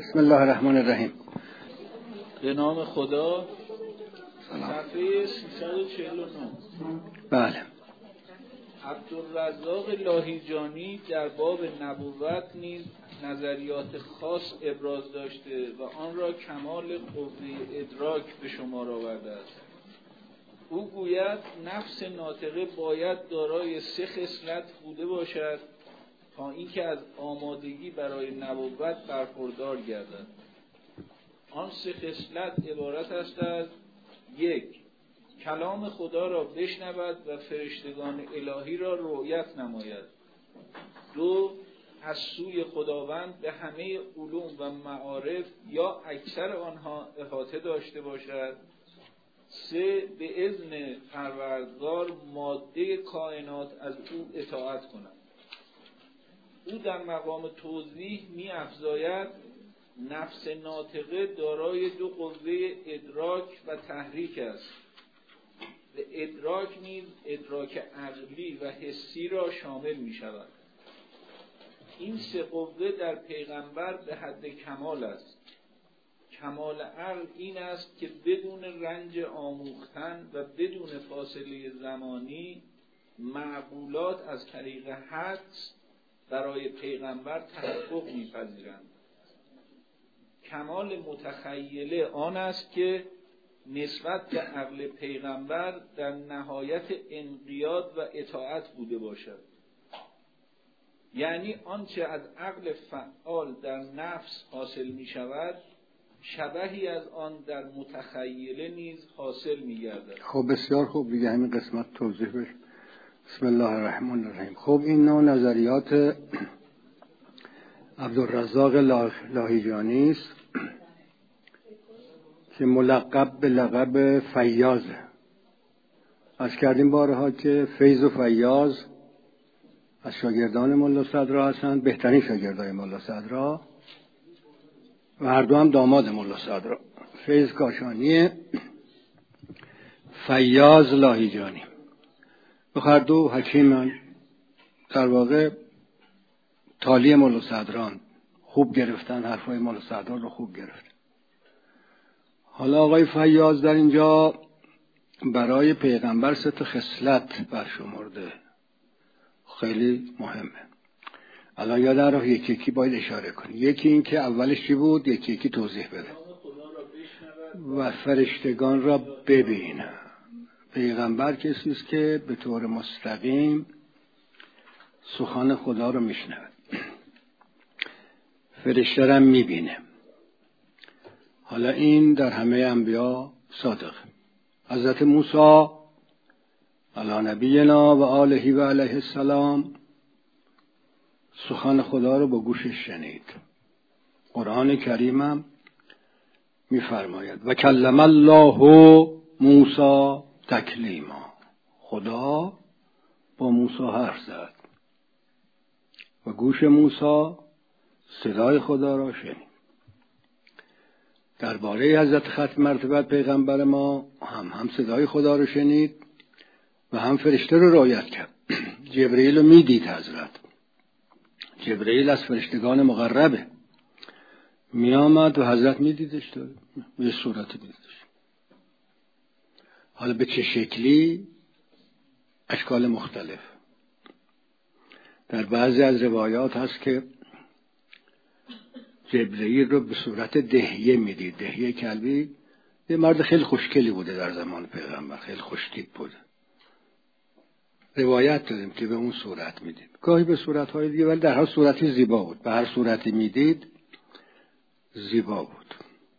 بسم الله الرحمن الرحیم. به نام خدا. صفحه 349. بله. عبدالرزاق لاهیجانی در باب نبوت نیز نظریات خاص ابراز داشته و آن را کمال قوه ادراک به شمار آورده است. او گوید نفس ناطقه باید دارای 3 خصلت بوده باشد تا اینکه از آمادگی برای نبوت برخوردار گردد. آن 3 خصلت عبارت است از: 1. کلام خدا را بشنود و فرشتگان الهی را رؤیت نماید. 2. از سوی خداوند به همه علوم و معارف یا اکثر آنها احاطه داشته باشد. 3. به اذن پروردگار ماده کائنات از او اطاعت کند. او در مقام توضیح می افزاید نفس ناطقه دارای 2 قوه ادراک و تحریک است. به ادراک نیز ادراک عقلی و حسی را شامل می شود. این 3 قوه در پیغمبر به حد کمال است. کمال عقل این است که بدون رنج آموختن و بدون فاصله زمانی معقولات از طریق حدس برای پیغمبر تحقق می‌پذیرند. کمال متخیله آن است که نسبت به عقل پیغمبر در نهایت انقیاد و اطاعت بوده باشد. یعنی آنچه از عقل فعال در نفس حاصل می شود شبهی از آن در متخیله نیز حاصل می گردد. خب بسیار خوب، دیگه همین قسمت توضیح بشه. بسم الله الرحمن الرحیم. خب این نوع نظریات عبدالرزاق لاهیجانی است که ملقب به لقب فیاضه. از کردیم بارها که فیض و فیاض از شاگردان ملا صدرا هستند، بهترین شاگردای ملا صدرا و هر دو هم داماد ملا صدرا. فیض کاشانی، فیاض لاهیجانی. هر دو حکیمن، در واقع تالی ملا صدران، خوب گرفتن، حرفای ملا صدران رو خوب گرفتن. حالا آقای فیاض در اینجا برای پیغمبر 3 خصلت برشمرده، خیلی مهمه. الان یادم رفت یکی باید اشاره کنی. یکی این که اولش چی بود، یکی توضیح بده. و فرشتگان را ببینه. پیغمبر کسی است که به طور مستقیم سخن خدا رو میشنود، فرشته را میبینه. حالا این در همه انبیا صادق. حضرت موسی علی نبینا و آله و علیه السلام سخن خدا رو با گوشش شنید. قرآن کریم هم میفرماید و کلم الله موسی تکلیما. خدا با موسی حرف زد و گوش موسی صدای خدا را شنید. درباره حضرت ختم مرتبت پیغمبر ما هم صدای خدا را شنید و هم فرشته رو رعایت کرد. جبرئیل رو میدید. حضرت جبرئیل از فرشتگان مقربه، می آمد و حضرت میدیدش، تو یه صورت میدیدش. حالا به چه شکلی؟ اشکال مختلف. در بعضی از روایات هست که جبرئیل رو به صورت دهیه میدید. دهیه کلبی یه مرد خیلی خوشگلی بوده در زمان پیغمبر، خیلی خوشتیپ بوده. روایت داریم که به اون صورت میدید، گاهی به صورتهای دیگه، ولی در هر صورتی زیبا بود. به هر صورتی میدید زیبا بود.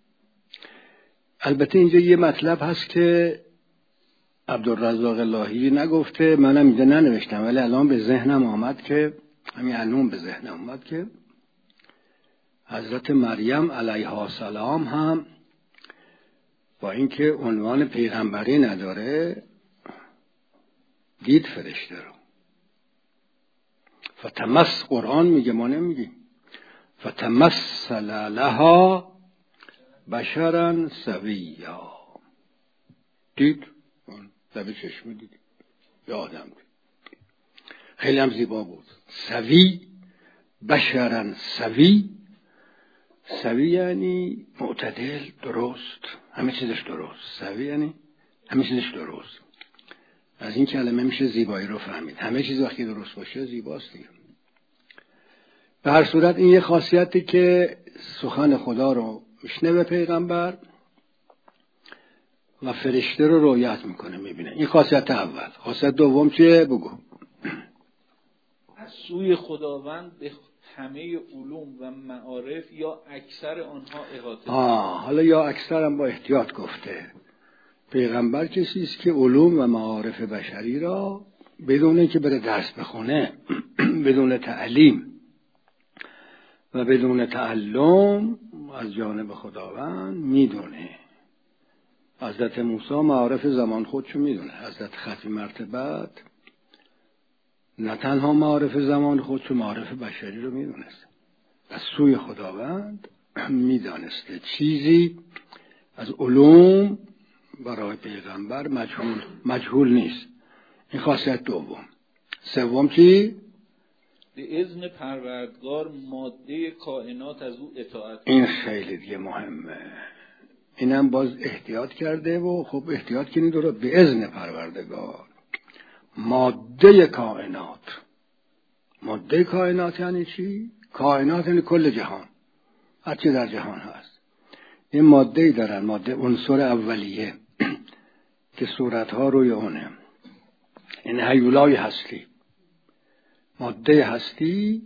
البته اینجا یه مطلب هست که عبدالرزاق لاهی نگفته، منم اینجا ننوشتم، ولی الان به ذهنم آمد که حضرت مریم علیها السلام هم با اینکه عنوان پیغمبری نداره دید فرشته رو. فتمس، قرآن میگه، ما نمیگیم. فتمثل لها بشرا سویا. دید، لب چشم دید، یه آدم دید، خیلی هم زیبا بود. سوی، بشرا سوی، سوی یعنی معتدل، درست، همه چیزش درست. سوی یعنی همه چیزش درست. از این کلمه میشه زیبایی رو فهمید. همه چیز وقتی درست باشه زیباست دیگه. به هر صورت این یه خاصیتی که سخن خدا رو میشنوه پیغمبر و فرشته رو رؤیت میکنه، میبینه. این خاصیت اول. خاصیت دوم چیه؟ بگو. از سوی خداوند به همه علوم و معارف یا اکثر آنها احاطه. حالا یا اکثر هم با احتیاط گفته. پیغمبر کسی است که علوم و معارف بشری را بدون اینکه بره درس بخونه، بدون تعلیم و بدون تعلم از جانب خداوند میدونه. حضرت موسی معارف زمان خودشو میدونه. حضرت ختم مرتبت نه تنها معارف زمان خودشو، معارف بشری رو میدونست. از سوی خداوند میدانسته. چیزی از علوم برای پیغمبر مجهول نیست. این خاصیت دوم. سوم چی؟ به اذن پروردگار ماده کائنات از او اطاعت. این خیلی دیگه مهمه. اینم باز احتیاط کرده و خب احتیاط کنید رو. به اذن پروردگار ماده کائنات. ماده کائنات یعنی چی؟ کائنات یعنی کل جهان، هر چی در جهان هست. این ماده‌ای دارن، ماده عنصر اولیه که صورتها روی اونه. این هیولای هستی. ماده هستی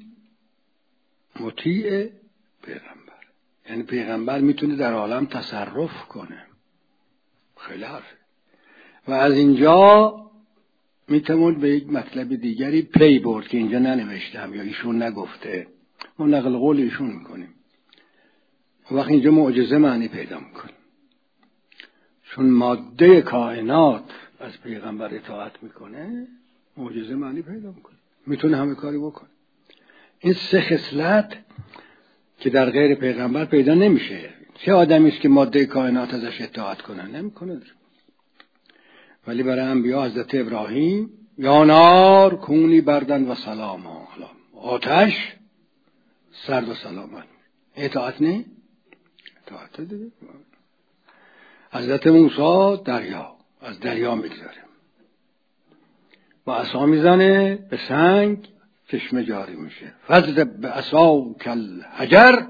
مطیع پیغمبر، یعنی پیغمبر میتونه در عالم تصرف کنه. خیلی حرفه. و از اینجا میتوان به یک مطلب دیگری پی برد که اینجا ننوشتم یا ایشون نگفته. ما نقل قول ایشون میکنیم. وقت اینجا معجزه معنی پیدا میکنه، چون ماده کائنات از پیغمبر اطاعت میکنه، معجزه معنی پیدا میکنه، میتونه همه کاری بکنه. این سه خصلت که در غیر پیغمبر پیدا نمیشه. چه آدمی است که ماده کائنات ازش اطاعت کنه؟ نمیکنه. ولی برای انبیا حضرت ابراهیم یا نار کونی بردن و سلاما، آتش سرد و سلامت. اطاعت نه؟ اطاعت دیگه. حضرت موسی دریا، از دریا میگذاره و عصا میزنه به سنگ، چشمه جاری میشه. فضرب بعصاک الحجر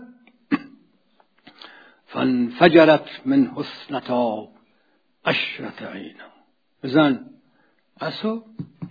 فانفجرت من حسنتا عشرة عینا. بزن عصا،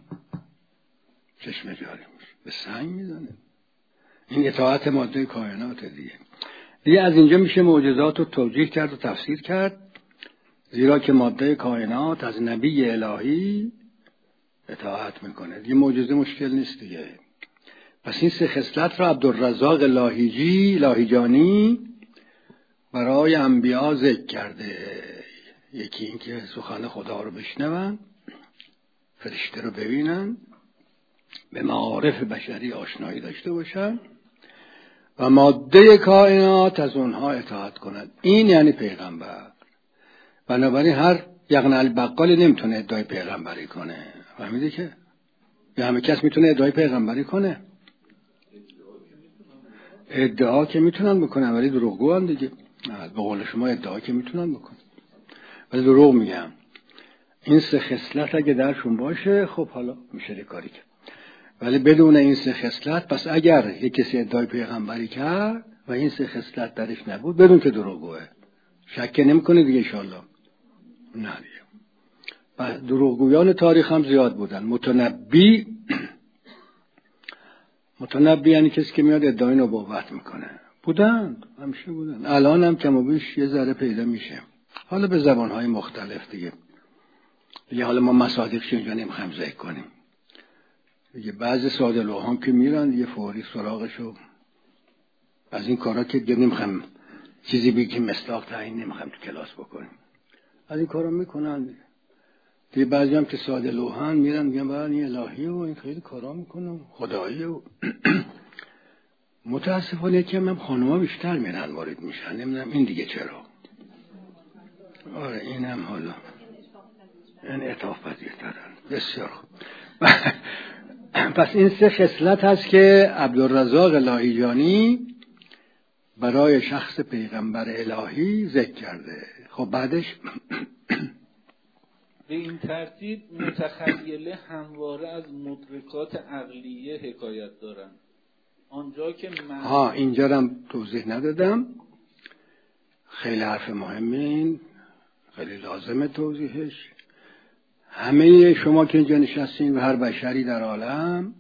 چشمه جاری میشه. به سنگ میزنه. این اطاعت ماده کائنات دیگه از اینجا میشه معجزات رو توجیه کرد و تفسیر کرد، زیرا که ماده کائنات از نبی الهی اطاعت میکنه. دیگه معجزه مشکل نیست دیگه. پس این سه خصلت را عبدالرزاق لاهیجانی برای انبیا ذکر کرده. یکی این که سخن خدا رو بشنون، فرشته رو ببینن، به معارف بشری آشنایی داشته باشن و ماده کائنات از اونها اطاعت کنند. این یعنی پیغمبر. بنابراین هر یغنی بقال نمیتونه ادعای پیغمبری کنه. فهمیدی که؟ یا همه کس میتونه ادعای پیغمبری کنه؟ ادعا که میتونن بکنن ولی دروغگو هم دیگه. به قول شما ادعا که میتونن بکنن ولی دروغ میگم. این سه خصلت اگه درشون باشه خب حالا میشه کاری کرد. ولی بدون این سه خصلت، پس اگر یک کسی ادعای پیغمبری کرد و این سه خصلت درش نبود، بدون که دروغگوه، شک نمیکنه دیگه انشالله. نه دیگه. دروغگویان تاریخ هم زیاد بودن. متنبی یعنی کسی که میاد ادعای نبوت میکنه. بودن، همیشه بودن. الان هم کم و بیش یه ذره پیدا میشه. حالا به زبانهای مختلف دیگه حالا ما مصادیقش اینجا نمیخوایم ذکر کنیم. دیگه بعضی ساده لوحان که میرن یه فوری سراغشو از این کارا که دیگه نمیخوایم چیزی بگیم مصداق تعیین نمیخوایم تو کلاس بکنیم. از این کارا میکنن دیگه. بعضی هم که ساده لوحان میرن میگن برای این الهی و این خیلی کارا میکنن خدایی و متاسفانه که من خانوما بیشتر میرن وارد میشن. نمیدونم این دیگه چرا. آره اینم حالا این عطاف پذیرترن. بسیار خوب. پس این سه خصلت هست که عبدالرزاق لاهیجانی برای شخص پیغمبر الهی ذکر کرده. خب بعدش به این ترتیب متخیله همواره از مدرکات عقلیه حکایت دارن. آنجا که من اینجا رو توضیح ندادم، خیلی حرف مهمه، این خیلی لازمه توضیحش. همه شما که اینجا نشستین و هر بشری در عالم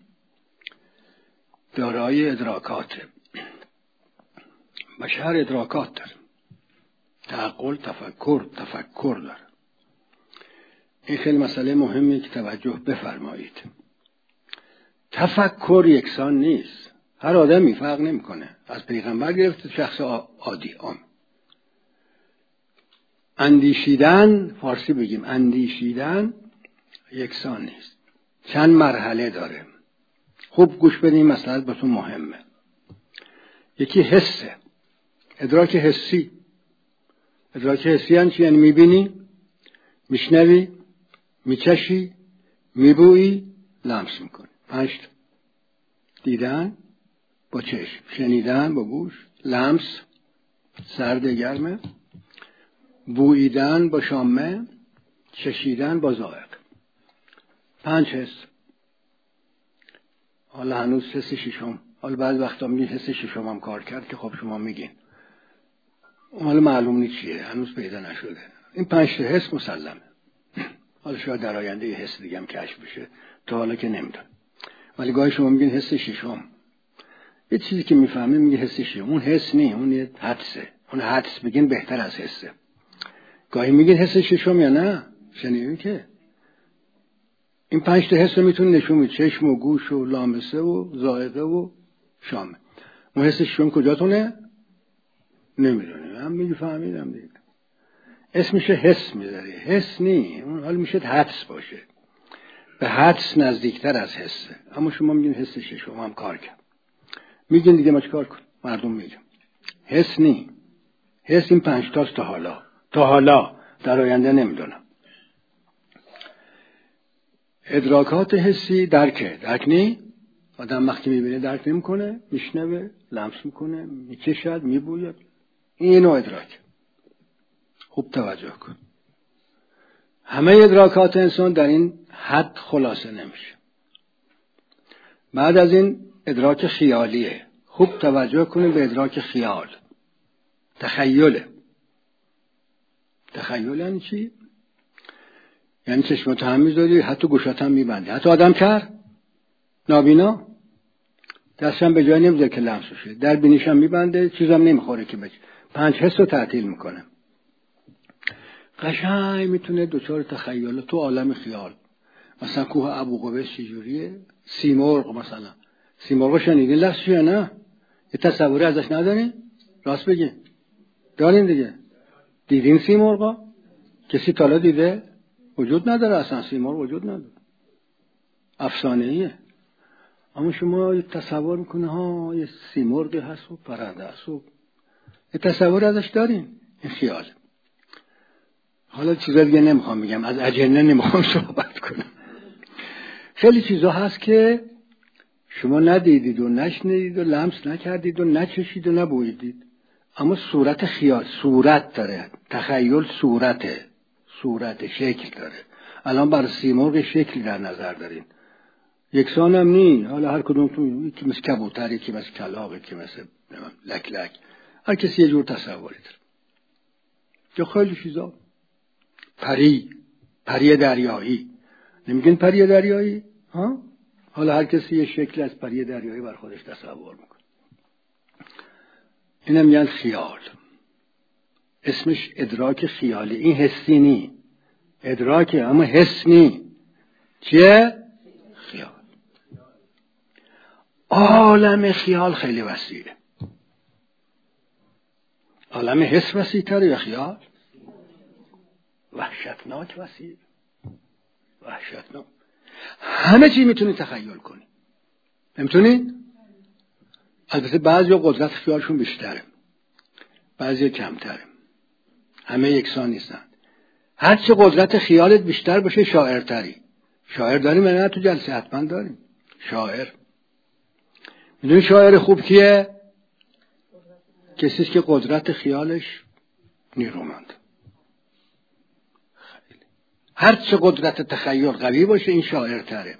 دارای ادراکاته. بشر ادراکات داره، تعقل، تفکر داره. این خیلی مسئله مهمی که توجه بفرمایید. تفکر یکسان نیست، هر آدمی فرق نمیکنه، از پیغمبر گرفته شخص عادی عام. اندیشیدن، فارسی بگیم اندیشیدن، یکسان نیست، چند مرحله داره. خوب گوش بدین، مسئله براتون مهمه. یکی حسه، ادراک حسی. ادراک حسی یعنی میبینی، میشنوی، میچشی، میبویی، لمس میکنی. 5 دیدن با چشم، شنیدن با گوش، لمس سرد گرمه، بوییدن با شامه، چشیدن با ذائق. 5 حس. حالا هنوز حس ششم، حالا بعض وقتا میگین حس ششم هم کار کرد که خب شما میگین حالا معلوم نیست چیه، هنوز پیدا نشده. این 5 حس مسلمه. حالا شاید در آینده یه حس دیگه هم کشف بشه، تا حالا که نمیدونم. ولی گاهی شما میگین حس ششم، یه چیزی که میفهمید میگه حس ششم. اون حس نیست، اون یه حدسه. اون حدس بگین بهتر از حسه. گاهی میگین حس ششم یا نه، شنیدین که این 5 حس رو میتونه نشون بده، چشم و گوش و لامسه و ذائقه و شامه. اون حس ششم کجاتونه؟ نمیدونی. من میفهمیدم دیگه. اسمش حس میذاری، حس نی، اون حال میشه حدس باشه. به حدس نزدیکتر از حسه. اما شما میگین حس ششم هم کار کرد. میگین دیگه ما چیکار کنیم؟ مردم میگن حس نی، حس این 5 تاست تا حالا در آینده نمیدونم. ادراکات حسی درک نی، آدم وقتی میبینه درک نمیکنه، میشنوه، لمس میکنه، میکشد، میبوید. این نوع ادراک. خوب توجه کن. همه ادراکات انسان در این حد خلاصه نمیشه. بعد از این ادراک خیالیه. خوب توجه کنید به ادراک خیال. تخیله. تخیل یعنی چی؟ یعنی چشمت هم میذاری، حتی گوشت هم میبندی. حتی آدم کرد نابینا دستم به جای نمیذاره که لمس بشه، در بینیش هم میبنده، چیزم نمیخوره که بچه. 5 حس رو تعطیل میکنه. قشنگ میتونه دوچار تخیل تو عالم خیال. مثلا کوه ابوقبیس چجوریه؟ سیمرغ مثلا. سیمرغ شنیدین لفظش یا نه؟ یه تصوری ازش ندارین؟ راست بگین. دارین دیگه. دیدین سیمرغا؟ کسی تا حالا دیده؟ وجود نداره، اصلا سیمرغ وجود نداره. افسانه‌ایه. اما شما یه تصور میکنه ها یه سیمرغی هست و پرنده هست و یه تصور ازش دارین. این خیال. حالا چیزا دیگه نمیخوام بگم، از اجنه نمیخوام صحبت کنم. خیلی چیزا هست که شما ندیدید و نشنیدید و لمس نکردید و نچشید و نبویدید، اما صورت خیال، صورت داره. تخیل صورت شکل داره. الان بر سیمرغ شکلی در نظر دارین، یکسان هم نی. حالا هر کدوم که مثل کبوتر، که مثل کلاغ، که مثل لک، هر کسی یه جور تصوری داره. یا خیلی چیزا، پری دریایی. نمیگن پری دریایی؟ ها؟ حالا هر کسی یه شکل از پری دریایی بر خودش تصور میکنه. اینم میگن خیال. اسمش ادراک خیالی. این حسی نی، ادراکه اما حس نی. چیه؟ خیال. عالم خیال خیلی وسیعه. عالم حس وسیع تره یا خیال؟ وحشتناک وسیع. وحشتناک. همه چی میتونی تخیل کنی. نمیتونی؟ البته بعضی قدرت خیالشون بیشتره، بعضی کمتره. همه یکسان نیستن. هر چه قدرت خیالت بیشتر باشه شاعرتری. شاعر داریم نه؟ تو جلسه حتما داریم شاعر. میدونی شاعر خوب کیه؟ کسی که قدرت خیالش نیرومند. هر چه قدرت تخیل قوی باشه این شاعرتره.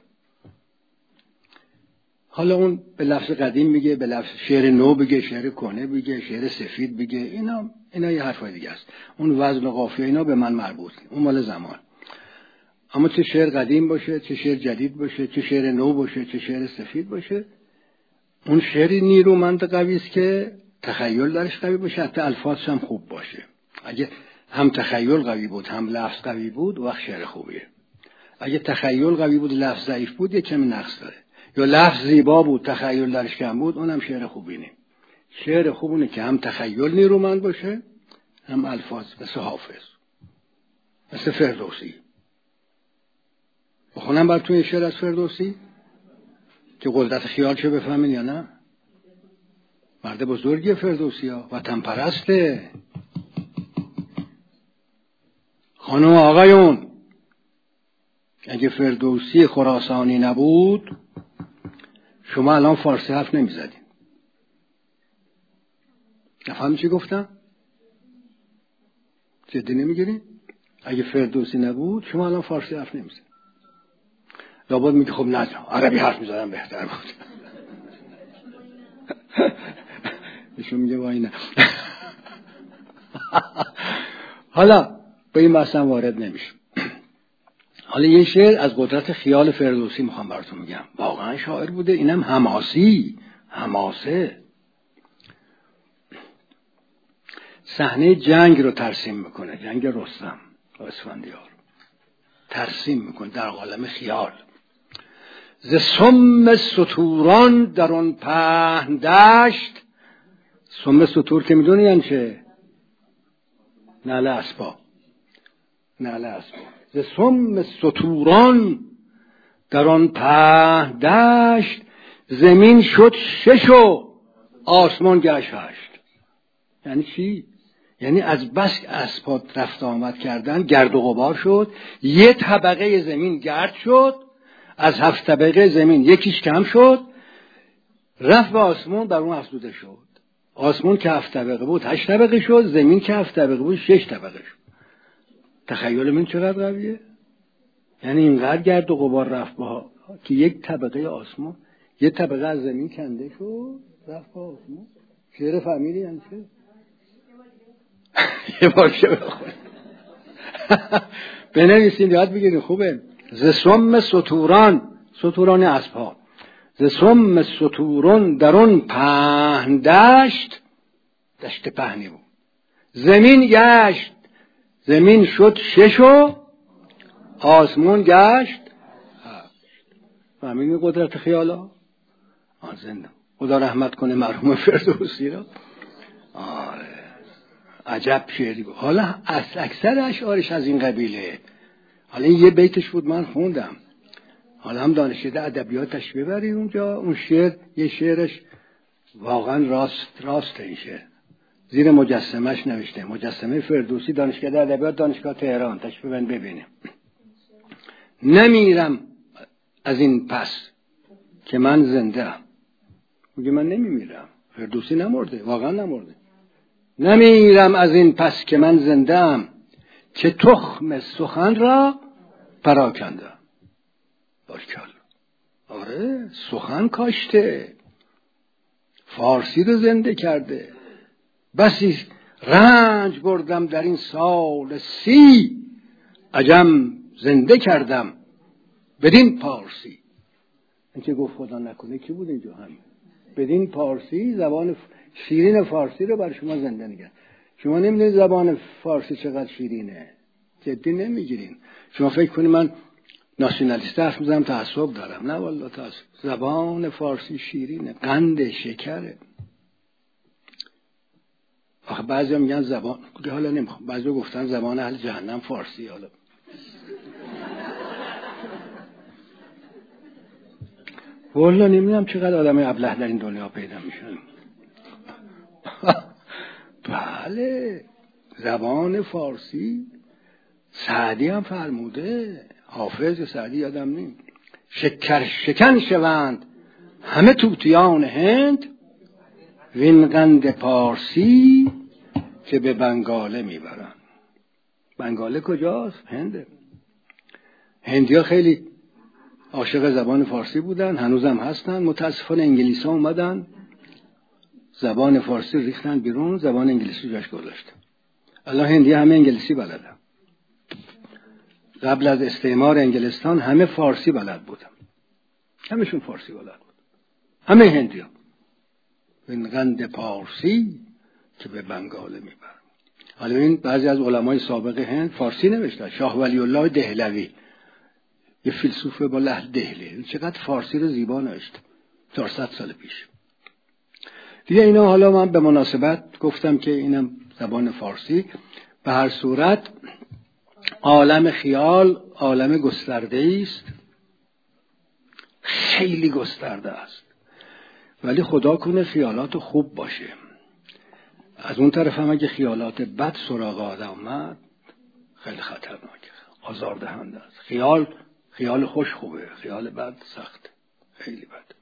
حالا اون به لفظ قدیم میگه، به لفظ شعر نو بگه، شعر کهنه بگه، شعر سفید بگه، اینا یه حرفای دیگه است. اون وزن و قافیه اینا به من مربوط، اون مال زمان. اما چه شعر قدیم باشه، چه شعر جدید باشه، چه شعر نو باشه، چه شعر سفید باشه، اون شعری نیرومند قوی است که تخیل درش قوی باشه، حتی الفاظش هم خوب باشه. اگه هم تخیل قوی بود هم لفظ قوی بود وقت شعر خوبیه. اگه تخیل قوی بود لفظ ضعیف بود یه کمی نقص داره. یا لفظ زیبا بود تخیل درش کم بود اونم شعر خوبی نیست. شعر خوبونه که هم تخیل نیرومند باشه هم الفاظ، مثل حافظ، مثل فردوسی. بخونم براتون یه شعر از فردوسی که قدرت خیال چه بفهمین یا نه؟ مرد بزرگی فردوسی ها، وطن پرسته. خانم آقایون، اگه فردوسی خراسانی نبود شما الان فارسی حرف نمیزدین. نفهمی چی گفتم؟ جدی نمیگیرین؟ اگه فردوسی نبود شما الان فارسی حرف نمیزدین. لابد میگه خب نه عربی حرف میزدن بهتر بود. ایشون میگه وای نه. حالا به این مثلا وارد نمیشه. حالا یه شعر از قدرت خیال فردوسی میخوام براتون میگم. واقعا شاعر بوده، اینم حماسه. صحنه جنگ رو ترسیم میکنه، جنگ رستم و اسفندیار ترسیم میکنه در عالم خیال. ز سم ستوران در آن پهن دشت. سم ستور که میدونی یعنی چه؟ نعل اسبا. ز سم ستوران در آن پهن دشت. زمین شد 6 و آسمان گشت 8. یعنی چی؟ یعنی از بس اسبا رفت آمد کردن گرد و غبار شد، یه طبقه زمین گرد شد، از 7 طبقه زمین یکیش کم شد، رفت به آسمان، در اون افزوده شد. آسمان که 7 طبقه بود 8 طبقه شد، زمین که 7 طبقه بود 6 طبقه شد. تخیل من چقدر قویه؟ یعنی اینقدر گرد و غبار رفت که یک طبقه آسمان، یه طبقه از زمین کنده شد رفت به آسمان. شعر فهمیدی یعنی چه؟ یه باشه بخونی بنویسین یاد بگیرین خوبه. ز سم ستوران اسبها. ز سم ستوران در اون پهن دشت پهنی بود. زمین گشت، زمین شد 6 و آسمان گشت 7. فهمیدین قدرت خیالا؟ زنده خدا رحمت کنه مرحوم فردوسی را. آره عجب شعری بود. حالا اکثر اشعارش از این قبیله. حالا این یه بیتش بود من خوندم، حالا هم دانشکده ادبیاتش ببرید اونجا. اون شعر یه شعرش واقعا راست این شعر زیر مجسمهش نوشته. مجسمه فردوسی، دانشکده ادبیات دانشگاه تهران. تشریف ببینیم. نمیرم از این پس که من زنده ام. میگه من نمیمیرم. فردوسی نمرده، واقعا نمرده. نمیرم از این پس که من زنده ام، که تخم سخن را پراکندم. بارکالله. آره سخن کاشته، فارسی رو زنده کرده. بسی رنج بردم در این سال 30، عجم زنده کردم بدین پارسی. این که گفت خدا نکنه کی بود اینجا؟ همین بدین پارسی، زبان شیرین فارسی رو برای شما زنده نگه. شما نمیدونید زبان فارسی چقدر شیرینه، جدی نمیگیرین. شما فکر کنید من ناسیونالیست حرف میزنم، تعصب دارم. نه والله تعصب. زبان فارسی شیرینه، قند شکره. آخه بعضی میگن زبان، حالا نمیخوام، بعضی گفتن زبان اهل جهنم فارسی. حالا والله نمیدونم چقدر آدم ابله در این دنیا پیدا میشن. بله زبان فارسی. سعدی هم فرموده، حافظ سعدی یادم نیم، شکر شکن شوند همه توتیان هند، وین قند پارسی که به بنگاله میبرن. بنگاله کجاست؟ هنده. هندیا خیلی عاشق زبان فارسی بودن، هنوزم هستن. متاسفانه انگلیس ها اومدن زبان فارسی ریختن بیرون، زبان انگلیسی جاش گذاشتن. الان هندی همه انگلیسی بلدن. قبل از استعمار انگلستان همه فارسی بلد بودن، همشون فارسی بلد بود، همه هندیا. این قند پارسی که به بنگاله میبرن. حالا این بعضی از علمای سابق هند فارسی نوشتن. شاه ولی الله دهلوی، یه فیلسوف با لهجه دهلی، چقدر فارسی رو زیبا نوشت 400 سال پیش. دیگه اینا حالا من به مناسبت گفتم که اینم زبان فارسی. به هر صورت عالم خیال عالم گسترده است، خیلی گسترده است، ولی خدا کنه خیالات خوب باشه. از اون طرف هم اگه خیالات بد سراغ آدم اومد خیلی خطرناکه، آزاردهنده است. خیال خوش خوبه، خیال بد سخت، خیلی بد.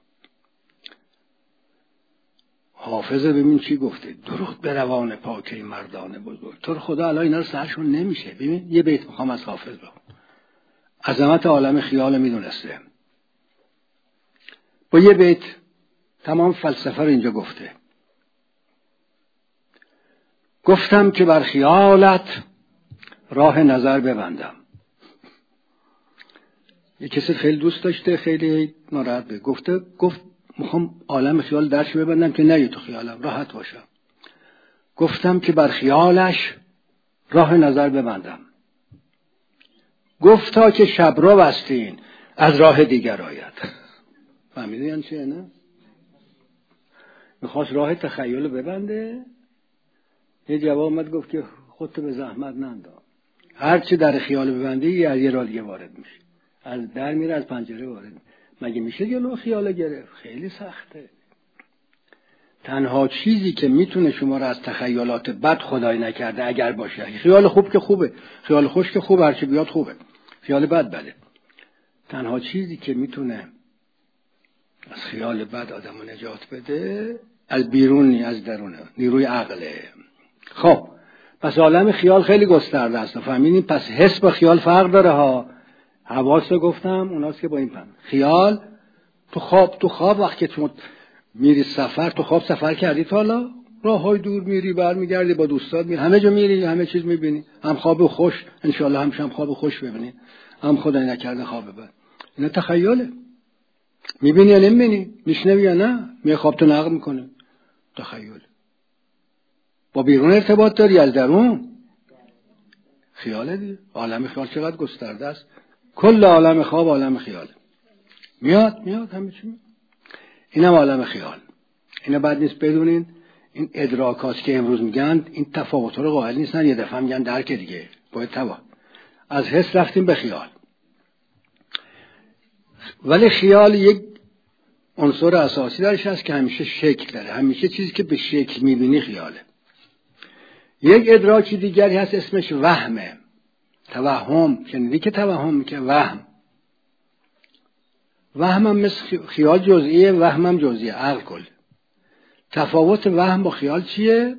حافظه ببین چی گفته: درود به روان پاکی مردان بزرگ. تو خدا الان اینا رو سرشون نمیشه. ببین یه بیت میخوام از حافظ بخونم. عظمت عالم خیال میدونسته. با یه بیت تمام فلسفه رو اینجا گفته. گفتم که بر خیالت راه نظر ببندم. یه کسی خیلی دوست داشته، خیلی ناراحت به گفت میخوام عالم خیال درش ببندم که نه تو خیالم راحت باشم. گفتم که بر خیالش راه نظر ببندم. گفتا که شب رو بستین از راه دیگر آید. فهمیدین چیه نه؟ میخواست راه تخیل ببنده. یه جواب اومد گفت که خودت به زحمت ننداز. هر چی در خیال ببندی از یه راه دیگه وارد میشه، از در میره، از پنجره وارد میشه. مگه میشه جلو خیال گرفت؟ خیلی سخته. تنها چیزی که میتونه شما رو از تخیلات بد خدای نکرده اگر باشه، خیال خوب که خوبه، خیال خوش که خوبه، هرچی بیاد خوبه، خیال بد بده. تنها چیزی که میتونه از خیال بد آدمو نجات بده از بیرونی، از درونه، نیروی عقله. خب پس عالم خیال خیلی گسترده است، فهمیدین؟ پس حس با خیال فرق داره ها. حواس رو گفتم اوناست که با این پن خیال تو خواب وقتی تو میری سفر، تو خواب سفر کردی تا حالا؟ راههای دور میری، برمیگردی با دوستات، میری همه جا، میری همه چیز میبینی، هم خواب خوش انشالله هم خواب خوش ببینی، هم خدای نکرده خواب بد. اینا تخیله. میبینی یا نمیبینی؟ میشنوی یا نه؟ می خواب تو نقل میکنه. تخیل. با بیرون ارتباط داری از درون؟ خیاله دیگه. عالم خیال چقدر گسترده است. کل عالم خواب عالم خیال. میاد همه چی. اینم عالم خیال. اینا بعد نیست بدونین این ادراکات که امروز میگن این تفاوت‌ها رو قائل نیستن، یه دفعه میگن درک دیگه. باید از حس رفتیم به خیال. ولی خیال یک عنصر اساسی درش هست که همیشه شکل داره. همیشه چیزی که به شکل میبینی خیاله. یک ادراکی دیگری هست اسمش وهمه. توهم. شنیدی که توهم میگه وهم. وهم هم مثل خیال جزئیه، وهم هم جزئیه، عقل کل. تفاوت وهم با خیال چیه؟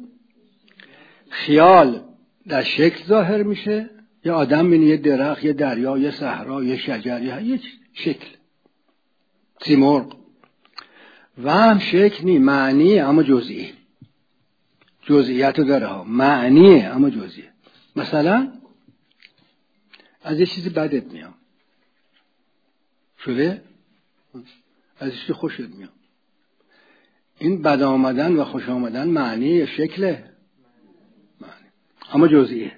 خیال در شکل ظاهر میشه. یه آدم می‌بینی، یه درخت، یه دریا، یه صحرا، یه شجر، یه شکل، سیمرغ. وهم شکل نی، معنیه اما جزئی. جزئیات رو داره ها، معنیه اما جزئیه. مثلا از یه چیزی بدت میاد شده، از یه چیزی خوشت میاد. این بد آمدن و خوش آمدن معنی شکله، معنی اما جزئیه.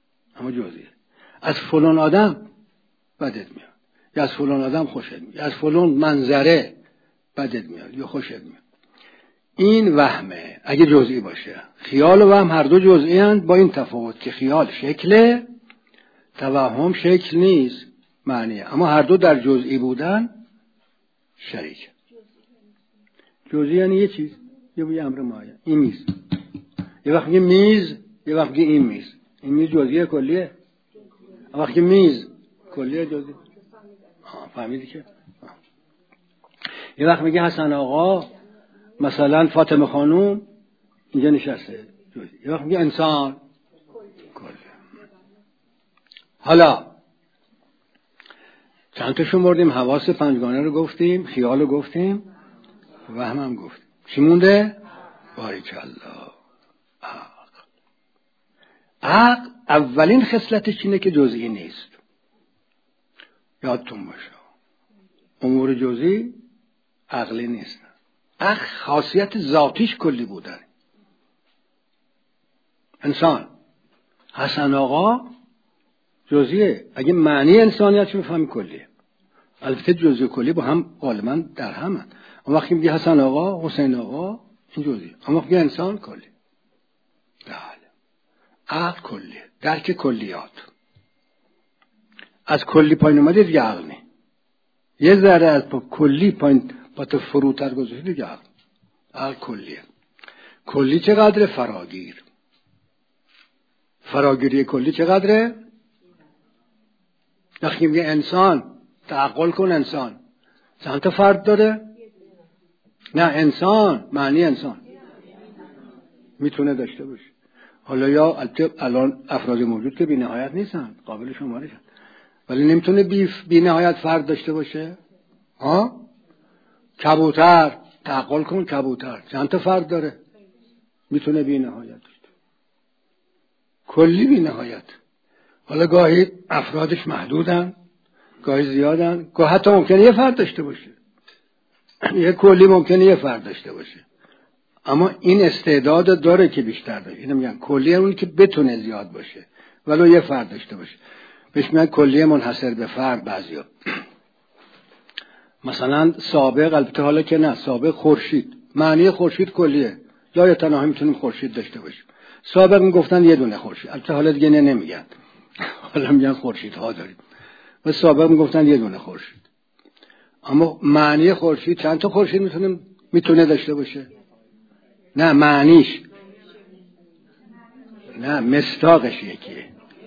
از فلان آدم بدت میاد یا از فلان آدم خوشت میاد، یا از فلان منظره بدت میاد یا خوشت میاد. این وهمه اگه جزئی باشه. خیال و وهم هر دو جزئی هستند، با این تفاوت که خیال شکله، توهم شکل نیست، معنیه. اما هر دو در جزئی بودن شریک. جزئی یعنی یه چیز، یه امر معین. این میز، یه وقت میگه میز، یه وقت میگه این میز. این میز جزئی کلیه، وقتی میز کلیه جزئی. فهمیدی که یه وقت میگه حسن آقا مثلا فاطمه خانوم اینجا نشسته، یا میگه انسان کلی. حالا چند تاشو بردیم، حواس پنجگانه رو گفتیم، خیال رو گفتیم، وهم هم گفتیم. چی مونده؟ باریکالله. عقل اولین خصلتش اینه که جزئی نیست. یادتون باشه امور جزئی عقلی نیست. عقل خاصیت ذاتیش کلی بودن. انسان حسن آقا جزئیه، اگه معنی انسانیت رو بفهمی کلیه. البته جزئی کلی با هم غالبا در همن. اون وقتی میگه حسن آقا، حسین آقا، این جزئی. اما میگه انسان کلی. بله. عقل کلیه، درک کلیات. از کلی پایین اومده دیگه عقل نه. یه ذره از کلی پایین با تو فروتر گذاشتی دیگه عقل. عقل کلیه. کلی چقدره؟ فراگیر. فراگیری کلی چقدره؟ وقتی میگه انسان، تعقل کن انسان چند تا فرد داره؟ نه انسان معنی انسان میتونه داشته باشه. حالا یا الان افراد موجود که بی نهایت نیستن، قابل شمارشن، ولی نمیتونه بی نهایت فرد داشته باشه. ها؟ کبوتر، تعقل کن کبوتر چند تا فرد داره؟ میتونه بی نهایت داشته. کلی بی نهایت. حالا گاهی افرادش محدودن، گاهی زیادن، گاهی حتی ممکنه یه فرد داشته باشه. یه کلی ممکنه یه فرد داشته باشه، اما این استعداد داره که بیشتر داره. اینو میگن کلی اون که بتونه زیاد باشه ولو یه فرد داشته باشه. بهش میگن کلی منحصر به فرد. بعضیا مثلا سابق، البته حالا که نه، سابق خورشید، معنی خورشید کلیه، یا تنها میتونیم خورشید داشته باشیم. سابق میگفتن یه دونه خورشید، البته حالا دیگه نمیگن، حالا میگن خورشیدها داریم. و سابق میگفتن یه دونه خورشید. اما معنی خورشید چند تا خورشید میتونه داشته باشه؟ نه معنیش، نه مصداقش یکیه،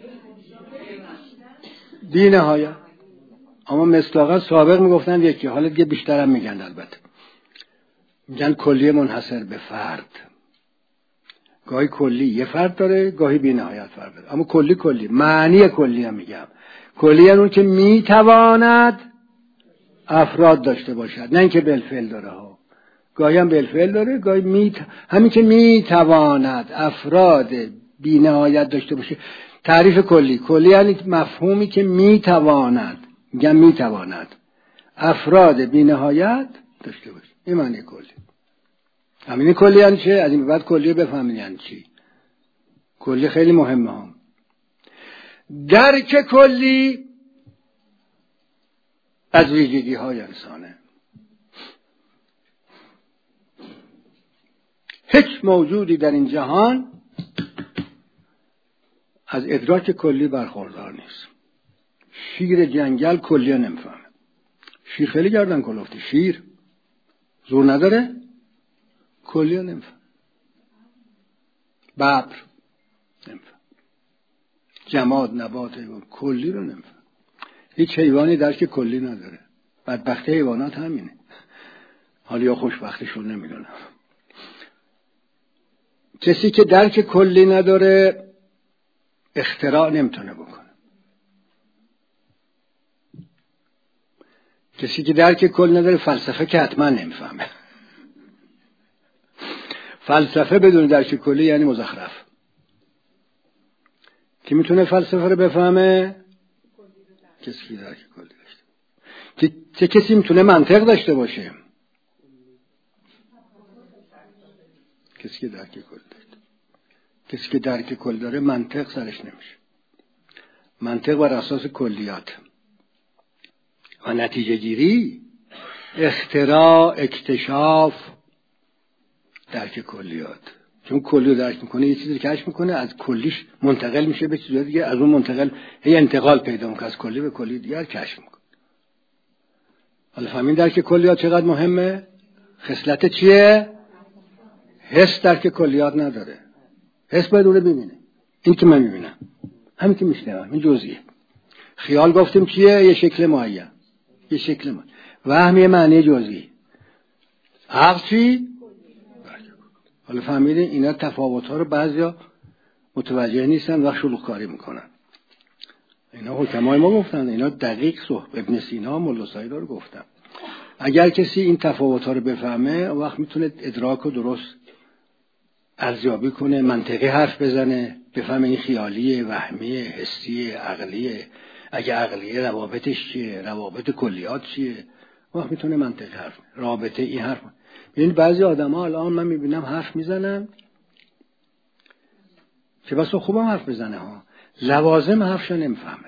بی نهایت. اما مصداقا سابق میگفتن یکی، حالا دیگه بیشتر هم میگن. البته میگن کلی منحصر به فرد. گاهی کلی یه فرد داره، گاهی بی نهایت فرد داره، اما کلی معنی کلی هم میگم. کلی اون که میتواند افراد داشته باشد، نه اینکه بالفعل داره ها. گاهی هم بالفعل داره، گاهی همین که میتواند افراد بی نهایت داشته باشه. تعریف کلی یعنی مفهومی که میتواند، میگم میتواند افراد بی نهایت داشته باشه. این معنی کلی. همین کلی یعنی چه؟ از این بعد کلی بفهمید یعنی چی. کلی خیلی مهمه هم. درک کلی از ویژگی های انسانه. هیچ موجودی در این جهان از ادراک کلی برخوردار نیست. شیر جنگل کلی نمیفهمه. شیر خیلی گردن کلفته، شیر زور نداره، کلی نمیفهمه. ببر نمیفهمه. جماد، نبات، کلی رو نمیفهمه. هیچ حیوانی درک کلی نداره. بدبختی حیوانات همینه. حالا یا خوشبختشون نمیدونم. کسی که درک کلی نداره اختراع نمیتونه بکنه. کسی که درک کل نداره فلسفه که حتما نمیفهمه. فلسفه بدون درک کلی یعنی مزخرف. کی میتونه فلسفه رو بفهمه؟ کسی که درک کلی داشته. چه کسی میتونه منطق داشته باشه؟ کسی که درک کل داشته. کسی که درک کل داره منطق سرش نمیشه. منطق بر اساس کلیات و نتیجه گیری، اختراع، اکتشاف، درک کلیات. چون کلی رو درک میکنه، یه چیزی کشف میکنه، از کلیش منتقل میشه به چیز دیگه، از اون منتقل هی انتقال پیدا میکنه، از کلی به کلی دیگر کشف میکنه. حالا فهمین درک کلیات چقدر مهمه؟ خصلت چیه؟ حس درک کلیات نداره. حس باید اون رو ببینه. این که من میبینم، همین که میشنوم، این جزئیه. خیال گفتیم چیه؟ یه شکل معین، یه شکل معین. وهم یه معنی جزئی. عقل چی؟ حالا فهمیدین اینا تفاوت‌ها رو بعضیا متوجه نیستن و شلوغ کاری میکنن. اینا حکمای ما گفتن، اینا دقیق ابن سینا ملا سعید رو گفتن. اگر کسی این تفاوت‌ها رو بفهمه اون وقت میتونه ادراک رو درست ارزیابی کنه، منطقی حرف بزنه، بفهمه این خیالیه، وهمیه، حسیه، عقلیه. اگه عقلیه روابطش چیه، روابط کلیات چیه، اون وقت میتونه منطقی حرف رابطه این حرف. ببین بعضی آدم‌ها الان من میبینم حرف میزنن که بس خوبم حرف بزنه ها، لوازم حرفشو نمیفهمه.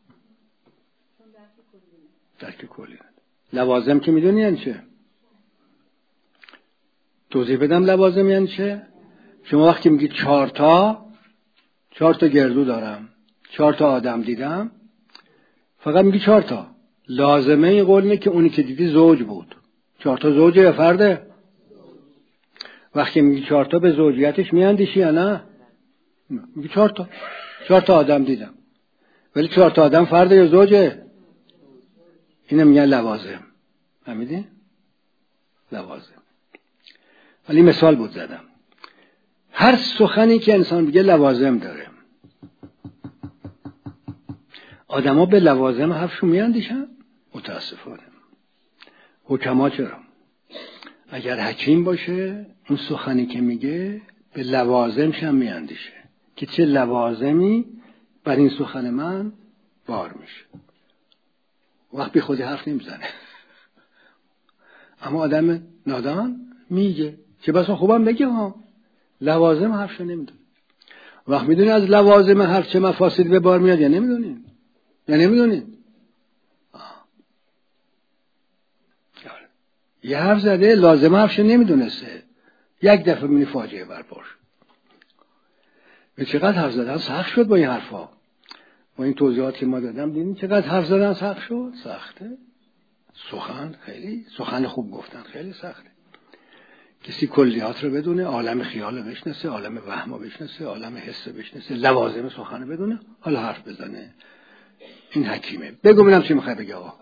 درک کلی. لوازم که میدونی یعنی چه؟ توضیح بدم لوازم یعنی چه؟ شما وقتی میگید 4 تا گردو دارم، 4 تا آدم دیدم، فقط میگی 4 تا. لازمه این قول اینه که اونی که دیدی زوج بود. 4 تا زوجه یا فرده؟ وقتی میگی 4 تا به زوجیتش میاندیشی یا نه؟ میگی 4 تا آدم دیدم. ولی 4 تا آدم فرده یا زوجه؟ اینو میگن لوازم. فهمیدی؟ لوازم. ولی مثال بود زدم. هر سخنی که انسان میگه لوازم داره. آدما به لوازم حرفشون میاندیشن؟ متاسفانه. حکما چرا؟ اگر حکیم باشه اون سخنی که میگه به لوازمش هم میاندیشه که چه لوازمی بر این سخن من بار میشه. وقت بی خودی حرف نمیزنه. اما آدم نادان میگه که بسا خوبم بگه ها، لوازم حرفشو نمیدونه. وقت میدونی از لوازم حرف چه مفاسد به بار میاد یا نمیدونین؟ یه حرف زده لازم حرفشو نمیدونسته، یک دفعه میبینی فاجعه برپا شد. به چقدر حرف زدن سخت شد با این حرفا. با این توضیحات که ما دادم دیدین چقدر حرف زدن سخت شد. سخته. سخن خوب گفتن خیلی سخته. کسی کلیات رو بدونه، عالم خیال رو بشناسه، عالم وهم رو بشناسه، عالم حس رو بشناسه، لوازم سخن رو بدونه، حالا حرف بزنه. این حکیمه. بگو ببینم چی میخوای بگی آقا.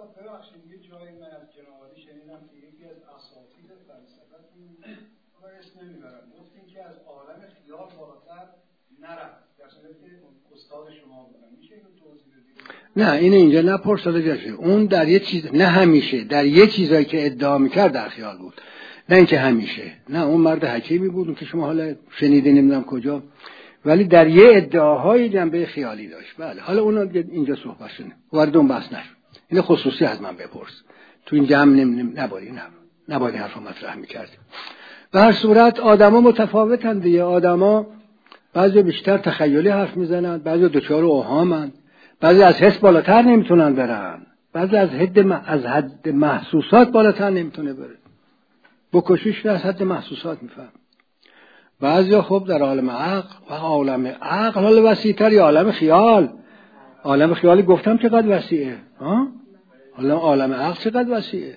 نه این اینجا نپرساده جاشه. اون در یه چیز، نه همیشه، در یه چیزایی که ادعا میکرد در خیال بود، نه اینکه همیشه. نه اون مرد حکیمی بود اون که شما حالا شنیده نمیدونم کجا، ولی در یه ادعاهای جنبه خیالی داشت. بله حالا اون اینجا صحبت شده، وارد اون بحث نشد. این خصوصی از من بپرس، تو این جمع نباید حرف مطرح میکردیم. به هر صورت آدما متفاوتن دیگه. آدما بعضی بیشتر تخیلی حرف میزنن، بعضی دچار اوهامن، بعضی از حس بالاتر نمیتونن برن، بعضی از حد محسوسات بالاتر نمیتونه بره. بکشیش از حد محسوسات میفهم. بعضی خب در عالم عقل و عالم عقل حالا وسیع‌تر، یا عالم خیال. عالم خیالی گفتم چقدر وسیعه ها؟ حالا عالم عقل چقدر وسیعه.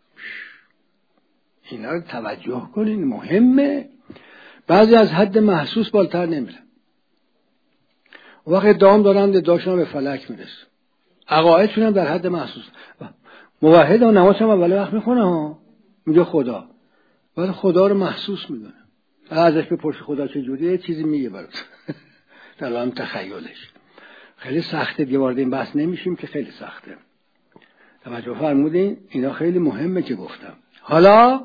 اینا رو توجه کنین، مهمه. بعضی از حد محسوس بالاتر نمیرن. وقت ادعام دارن ادعاشون به فلک میرسه. عقایدشون هم در حد محسوس. موحد و نماز هم اول وقت میخونه ها، میگه خدا، ولی خدا رو محسوس میدونه. ازش بپرس خدا چجوریه، یه چیزی میگه برات در عالم تخیلش. خیلی سخته دیگه، وارد این بحث نمیشیم که خیلی سخته. توجه فرمودین؟ اینا خیلی مهمه که گفتم. حالا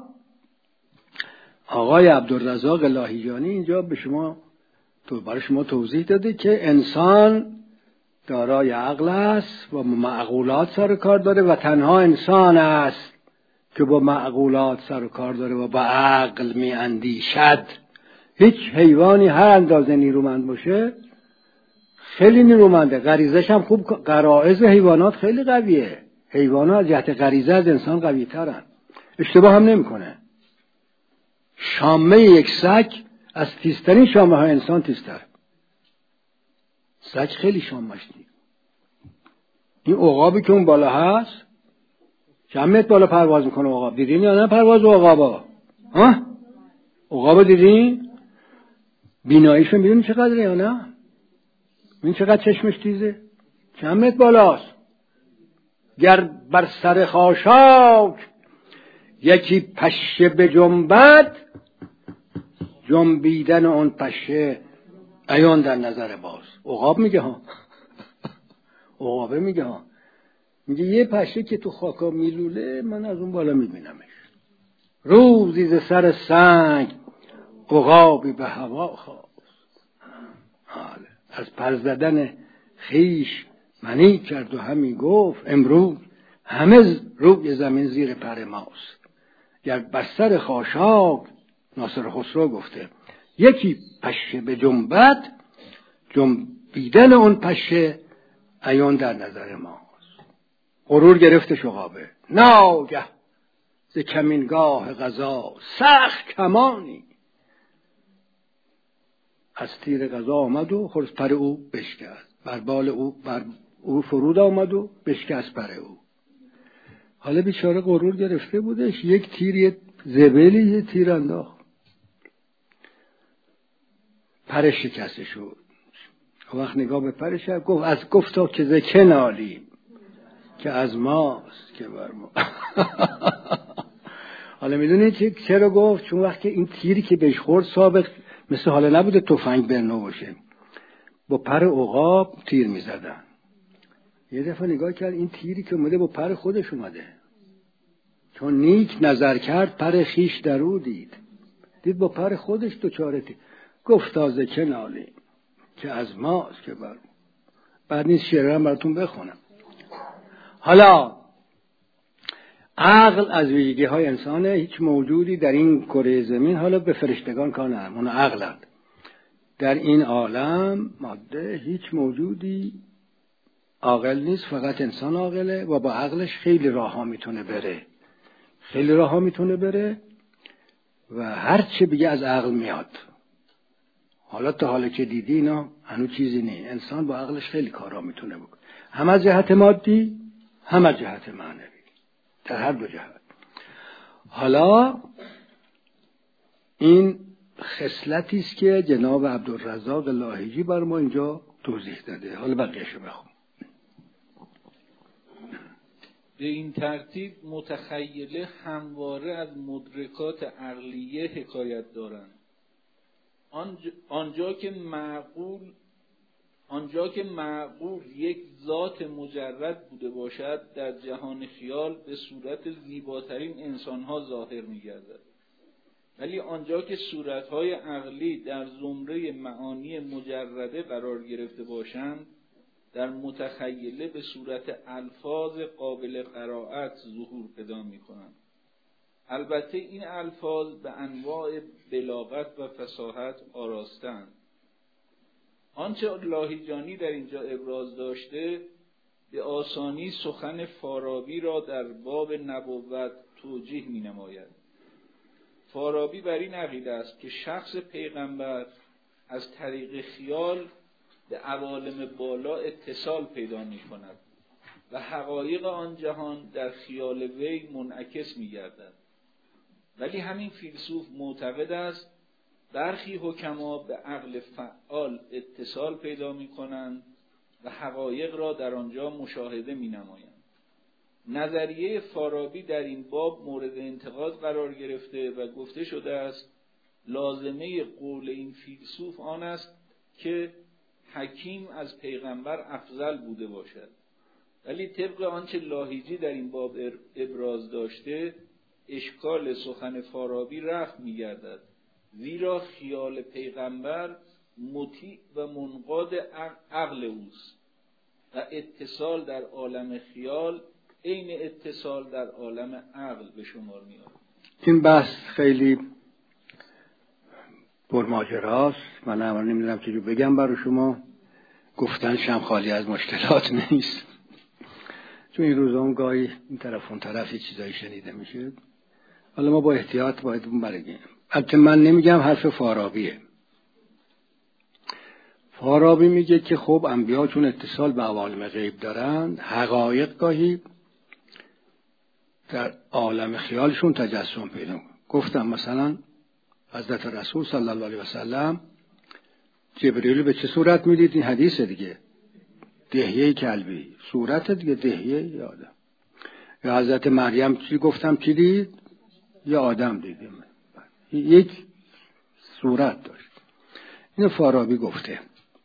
آقای عبدالرزاق لاهیجانی اینجا برای شما توضیح داده که انسان دارای عقل است و معقولات سر و کار داره و تنها انسان است که با معقولات سر و کار داره و با عقل می اندیشد. هیچ حیوانی هر اندازه نیرومند باشه خیلی نیرومنده، غریزش هم خوب، غرایز حیوانات خیلی قویه. حیوانات از جهت غریزه از انسان قوی ترن، اشتباه هم نمی کنه. شامه یک سگ از تیزترین شامه های انسان تیزتر. سگ خیلی شامش دید. این عقابی که اون بالا هست چند متر بالا پرواز میکنه عقاب، دیدین یا نه پرواز عقابا؟ ها؟ عقاب دیدین؟ بیناییشون میدونی چقدره یا نه؟ این چقدر چشمش تیزه؟ چند متر بالاست؟ گر بر سر خاشاک یکی پشه به جنبد جنبیدن اون پشه عیان در نظر باز. عقاب میگه ها، عقابه میگه ها، میگه یه پشه که تو خاکا میلوله من از اون بالا میبینمش. روزی ز سر سنگ عقابی به هوا خواست. حاله از پر زدن خیش منی کرد و همی گفت امروز همه روی زمین زیر پر ماست. گر بر سر خاشاک، ناصر خسرو گفته، یکی پشه به جنبت، جنبیدن اون پشه عیان در نظر ماست. غرور گرفت عقابه. ناگه ز کمینگاه قضا سخت کمانی از تیر قضا آمد و خرس پر او بشکست. بر بال او فرود آمد و بشکست پر او. حالا بیچاره غرور گرفته بودش، یک تیر، یه زبلی یه تیر انداخت، پرش شکسته شد. وقت نگاه به پرش گفت از گفتا که ز که نالیم که از ماست که بر ما. حالا میدونید چرا گفت؟ چون وقتی این تیری که بهش خورد سابق مثل حالا نبوده تفنگ برنو باشه، با پر عقاب تیر میزدن. یه دفعه نگاه کرد این تیری که اومده با پر خودش اومده، چون نیک نظر کرد پر خیش در او دید با پر خودش دچار تیر. گفت تازه که نالیم که از ماست که بر. بعد نیست شعر هم براتون بخونم. حالا عقل از ویژگی های انسانه. هیچ موجودی در این کره زمین، حالا به فرشتگان کار ندارم، اون عقلند، در این عالم ماده هیچ موجودی عاقل نیست، فقط انسان عاقله و با عقلش خیلی راه ها میتونه بره، خیلی راه ها میتونه بره و هر چه بگه از عقل میاد. حالا تا حالا که دیدی اینا هنوز چیزی نیست. انسان با عقلش خیلی کارا میتونه بکنه، هم از جهت مادی هم از جهت معنوی، در هر دو جهت. حالا این خصلتی است که جناب عبدالرزاق لاهیجی بر ما اینجا توضیح داده. حالا بقیه‌شو بخون. به این ترتیب متخیله همواره از مدرکات عقلیه حکایت دارند. آنجا که معقول یک ذات مجرد بوده باشد، در جهان خیال به صورت زیباترین انسانها ظاهر می‌گردد. ولی آنجا که صورتهای عقلی در زمره معانی مجرده قرار گرفته باشند، در متخیله به صورت الفاظ قابل قرائت ظهور پیدا می‌کنند. البته این الفاظ به انواع بلاغت و فصاحت آراستند. آنچه لاهیجانی در اینجا ابراز داشته به آسانی سخن فارابی را در باب نبوت توجیه می نماید. فارابی بر این عقیده است که شخص پیغمبر از طریق خیال به عوالم بالا اتصال پیدا می کند و حقایق آن جهان در خیال وی منعکس می گردد. ولی همین فیلسوف معتقد است برخی حکما به عقل فعال اتصال پیدا می کنند و حقایق را در آنجا مشاهده می نمایند. نظریه فارابی در این باب مورد انتقاد قرار گرفته و گفته شده است لازمه قول این فیلسوف آن است که حکیم از پیغمبر افضل بوده باشد. ولی طبق آنچه لاهیجی در این باب ابراز داشته، اشکال سخن فارابی رفع می گردد، زیرا خیال پیغمبر مطیع و منقاد عقل اوست و اتصال در عالم خیال عین اتصال در عالم عقل به شمار می آید. این بحث خیلی پرماجراست. من اول نمیدونم چجوری بگم برای شما، گفتن شم خالی از مشکلات نیست، چون این روزا هم گاهی این طرف اون طرف یه چیزایی شنیده میشه. حالا ما با احتیاط باید برگیم. البته من نمیگم حرف فارابیه. فارابی میگه که خب انبیا چون اتصال به عوالم غیب دارند، حقایق گاهی در عالم خیالشون تجسم پیدا کنه. گفتم مثلا حضرت رسول صلی الله علیه و سلم جبریل به چه صورت میدید؟ این حدیث دیگه، دهیه کلبی، صورت دیگه دهیه یا آدم. یا حضرت مریم چی گفتم چی دید؟ یا آدم دیدیم. یک صورت داشت. اینو فارابی گفته.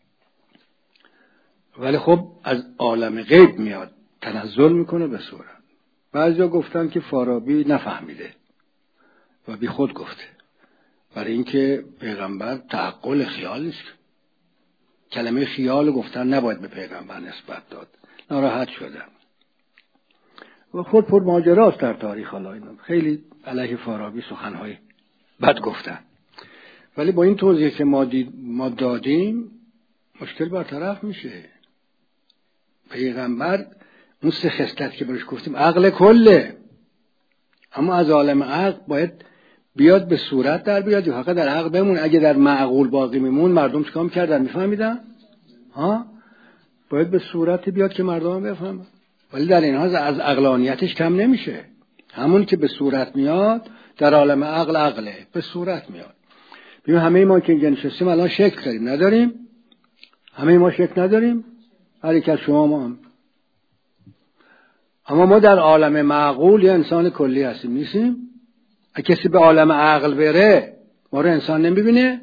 ولی خب از عالم غیب میاد، تنزل میکنه به صورت. بعضیا گفتن که فارابی نفهمیده و بی خود گفته، برای اینکه پیغمبر تعقل خیال نیست. کلمه خیال گفتن نباید به پیغمبر نسبت داد. ناراحت شدم و خود پر ماجراست در تاریخ. حالا اینا خیلی علیه فارابی سخنهای بد گفتن، ولی با این توضیح که ما دادیم مشکل برطرف میشه. پیغمبر اون سه خصلت که برش گفتیم عقل کله، اما از عالم عقل باید بیاد به صورت در بیاد یا فقط در عقل بمون. اگه در معقول باقی میمون مردم چیکار میکردن؟ میفهمیدن؟ باید به صورتی بیاد که مردم بفهمن. ولی در این حال از عقلانیتش کم نمیشه. همون که به صورت میاد در عالم عقل عقله، به صورت میاد. ببین همه ما که اینجا نشستیم الان شکل داریم نداریم؟ همه ما شکل نداریم؟ هر یک از شما ما هم. اما ما در عالم معقول یه انسان کلی هستیم، نیستیم؟ اگه کسی به عالم عقل بره ما رو انسان نمیبینه؟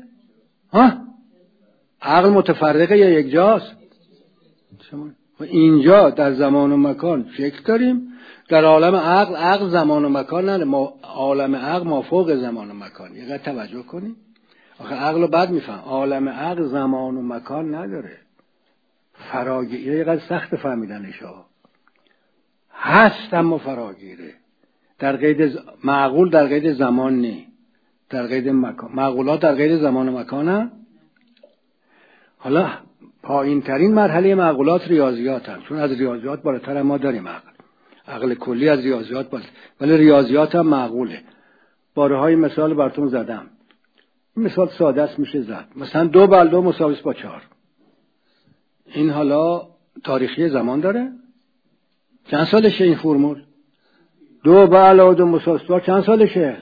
عقل متفرقه یا یک جاست؟ و اینجا در زمان و مکان شکل داریم. در عالم عقل زمان و مکان نداره. ما عالم عقل مافوق زمان و مکان. یه قدر توجه کنیم. آخه عقل رو بد میفهم. عالم عقل زمان و مکان نداره. یه قدر سخت فهمیدنش ها. هست اما فراگیره. در قید معقول در قید زمان نی، در قید مکان. معقولات در قید زمان و مکان هم. حالا پایین ترین مرحله معقولات ریاضیات هم، چون از ریاضیات بالاتر ما داریم عقل کلی از ریاضیات بالاتر، ولی ریاضیات هم معقوله. بارهای مثال براتون زدم. این مثال ساده است میشه زد. مثلا 2 + 2 = 4. این حالا تاریخی زمان داره؟ چند سالشه این فرمول؟ 2 + 2 = 4 چند سالشه؟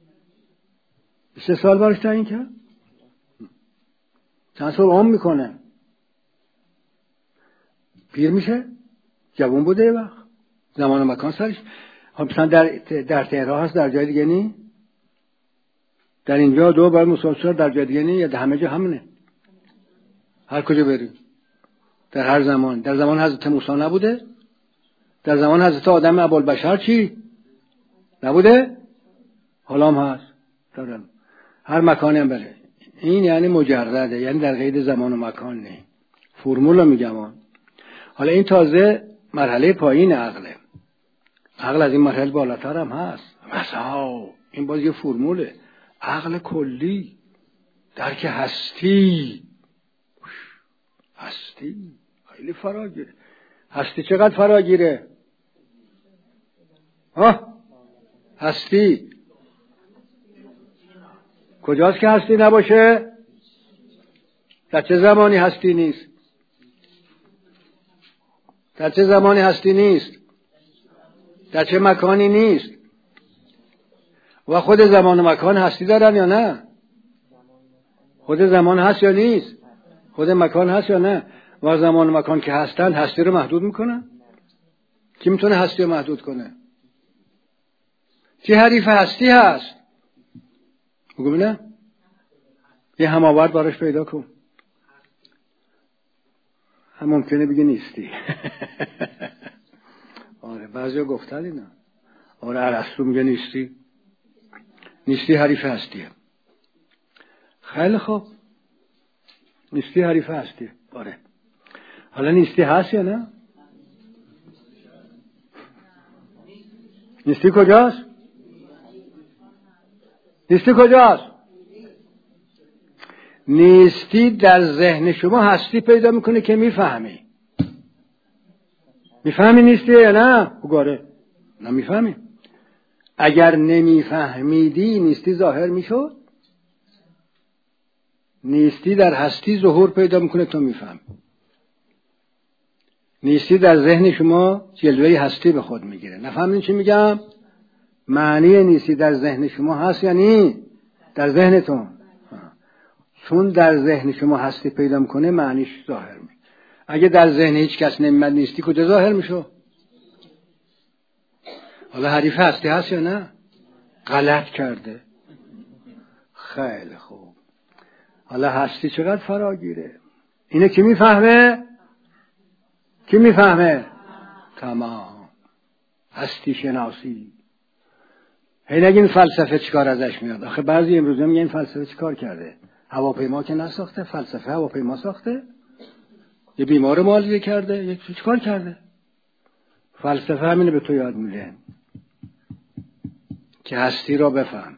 3 سال براش تعیین کرد؟ چند سال عمر میکنه؟ پیر میشه؟ جوان بوده یه وقت؟ زمان و مکان سرش؟ مثلا در تهران هست، در جای دیگه نی؟ در اینجا 2 + 4 در جای دیگه نی؟ یا همه جا همونه؟ هر کجا بریم؟ در هر زمان. در زمان حضرت موسی نبوده؟ در زمان حضرت آدم ابوالبشر چی؟ نبوده؟ حالا هم هست. در هر مکانی هم بره. این یعنی مجرده، یعنی در قید زمان و مکان نه. فرمول میگم. حالا این تازه مرحله پایین عقله. عقل از این مرحله بالاتر هم هست. مثلا این باز یه فرموله. عقل کلی، درک هستی. هستی خیلی فراگیره. هستی چقدر فراگیره؟ هستی کجاست که هستی نباشه؟ در چه زمانی هستی نیست؟ در چه زمانی هستی نیست؟ در چه مکانی نیست؟ و خود زمان و مکان هستی دارن یا نه؟ خود زمان هست یا نیست؟ خود مکان هست یا نه؟ و زمان و مکان که هستن هستی رو محدود میکنن؟ کی میتونه هستی رو محدود کنه؟ چه حریف هستی هست؟ بگو ببینم. یه هماورد براش پیدا کن. هم ممکنه بگه نیستی. آره بعضیا گفتن اینا. آره ارسطو میگه نیستی. نیستی حریف هستیه. خیلی خوب. نیستی حریف هستیه. آره. حالا نیستی هست یا نه؟ نیستی کجاست؟ نیستی کجاست؟ نیستی در ذهن شما هستی پیدا میکنه که میفهمی. میفهمی نیستی یا نه؟ بگاره. نمیفهمی. اگر نمیفهمیدی نیستی ظاهر میشد؟ نیستی در هستی ظهور پیدا میکنه تو میفهمی. نیستی در ذهن شما جلوه هستی به خود میگیره. نفهمین چی میگم؟ معنی نیستی در ذهن شما هست یعنی در ذهنتون. چون در ذهن شما هستی پیدا میکنه معنیش ظاهر میشه. اگه در ذهن هیچ کس نمیاد نیستی کجا ظاهر میشه؟ حالا حریف هستی هست یا نه؟ غلط کرده. خیلی خوب. حالا هستی چقدر فراگیره. اینه کی میفهمه؟ کی میفهمه؟ تمام. هستی شناسی. هی نگین فلسفه چیکار ازش میاد. آخه بعضی امروزه میگن فلسفه چیکار کرده؟ هواپیما که نساخته، فلسفه هواپیما ساخته. یه بیمار معالجه کرده، یک چیکار کرده؟ فلسفه همینه به تو یاد میده که هستی را بفهم.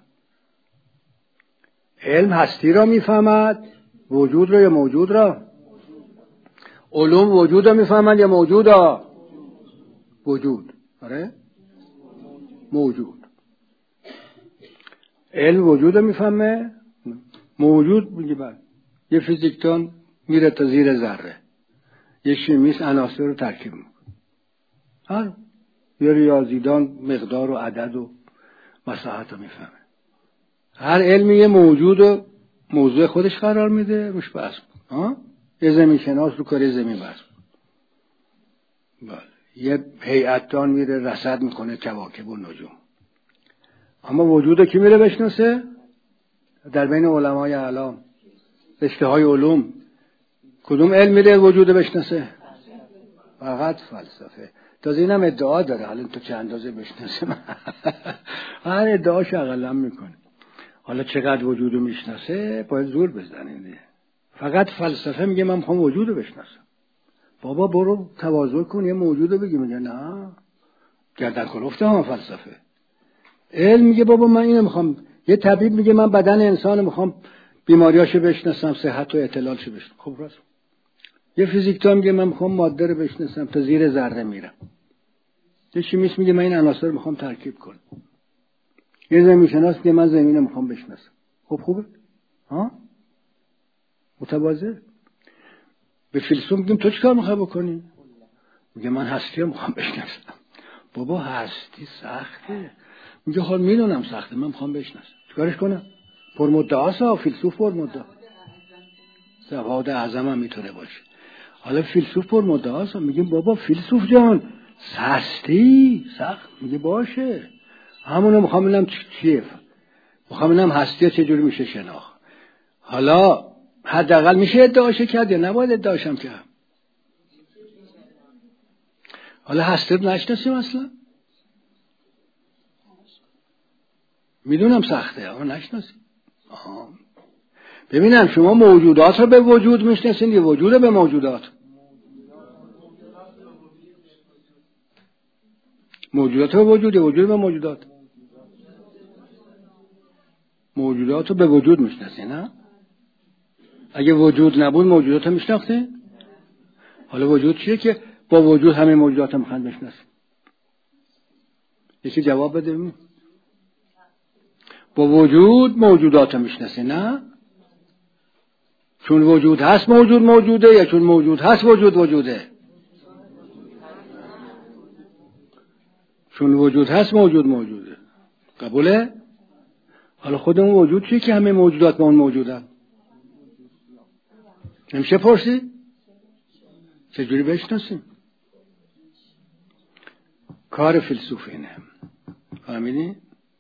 علم هستی را میفهمد، وجود را یا موجود را؟ علوم وجود را میفهمد یا موجود را؟ وجود. آره؟ موجود. علم وجود را میفهمه، موجود میگه بعد. یه فیزیکدان میره تا زیر ذره، یه شیمیست عناصر رو ترکیب میکنه، یه ریاضیدان مقدار و عدد و مساحت رو میفهمه. هر علمی یه موجود و موضوع خودش قرار میده، روش بحث میکنه. یه زمین شناس رو کار زمین بحث میکنه. یه هیئتدان میره رصد میکنه کواکب و نجوم. اما وجود رو کی میره بشناسه؟ در بین علمای اعلام رشته های علوم کدوم علم میره وجود بشناسه؟ فقط فلسفه. تازه اینم ادعا داره، حالا تو چه اندازه بشناسه؟ هر ادعاش اقلا میکنه. حالا چقدر وجودو میشناسه باید زور بزنید. فقط فلسفه میگه من میخوام وجودو بشناسم. بابا برو تواضع کن یه موجودو بگی. میگه نه، گردن کلفته ها فلسفه. علم میگه بابا من اینو میخوام. یه طبیب میگه من بدن انسانو میخوام بیماریاشو بشناسم، صحت و اعتلالشو بشناسم. خب راست. یه فیزیکدان میگه من میخوام ماده رو بشناسم، تا زیر ذره میرم. یه شیمیست میگه من این عناصر رو میخوام ترکیب کنم. یه زمین شناس میگه من زمین رو میخوام بشناسم. خب خوبه؟ متواضع. به فیلسوف میگیم تو چیکار میخوای بکنی؟ میگه من هستی رو میخوام بشناسم. بابا هستی سخته. میگه حال میدونم سخته، من میخوام بشناسم. چیکارش کنم؟ پرمدعاست. فیلسوف پرمدعا. سواد اعظم هم میتونه باشه. حالا فیلسوف پرمدعاست. میگیم بابا فیلسوف جان هستی سخت. میگه باشه، همونو میخوام ببینم چیه. میخوام ببینم هستی چجوری میشه شناخت. حالا حداقل میشه ادعاش کرد یا نباید ادعاشم کرد؟ حالا هستی رو نشناسیم اصلا. میدونم سخته اما نشناسیم. ببینم شما موجودات رو به وجود میشناسین یا وجود رو به موجودات؟ موجودات رو به وجود یا وجود به موجودات؟ موجودات رو به وجود میشناسین نه؟ اگه وجود نبود موجودات رو میشناختین؟ حالا وجود چیه که با وجود همه موجودات رو میخواین بشناسین؟ یکی جواب بده. با وجود موجودات رو میشناسین نه؟ چون وجود هست موجود موجوده یا چون موجود هست وجود وجوده؟ چون وجود هست موجود موجوده. قبوله؟ حالا خودمون وجود چیه که همه موجودات با اون موجودن؟ نمیشه پرسی؟ چجوری بشناسیم؟ کار فیلسوف اینه. فهمیدی؟